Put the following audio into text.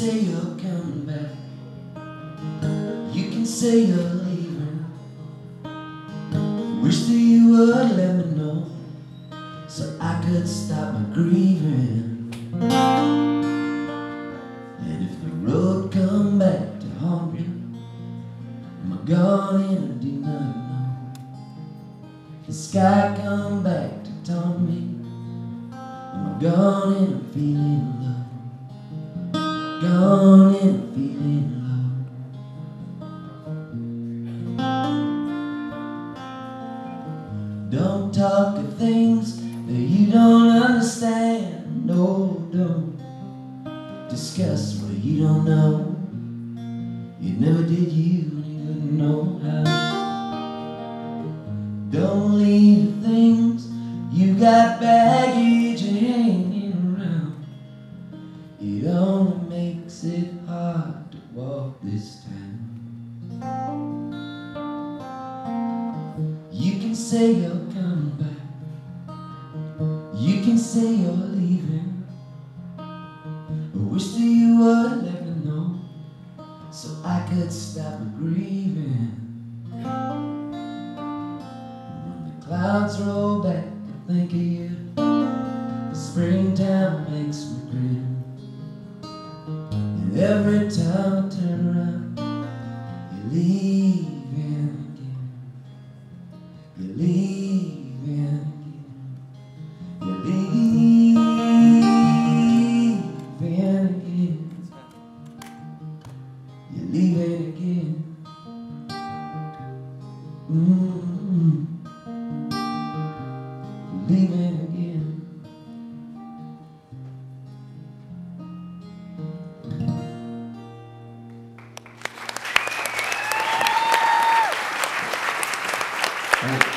say you're coming back, you can say you're leaving. Wish that you would let me know, so I could stop my grieving. And if the road come back to haunt me, am I gone in a deep night now? The sky come back to taunt me, am I gone in a feeling low? Gone in a feeling low. Don't talk of things that you don't understand. No, don't discuss what you don't know. You never did you, and you wouldn't know how. Don't leave the things you got baggage hanging around. It only makes it hard to walk this town. You can say you're coming back, you can say you're leaving. I wish that you would let me know, so I could stop my grieving. When the clouds roll back, I think of you. The springtime makes me grin. And every time I turn around, you're leaving again. You're leaving again. You're leaving again. You're leaving again. You're leaving again. Thank you.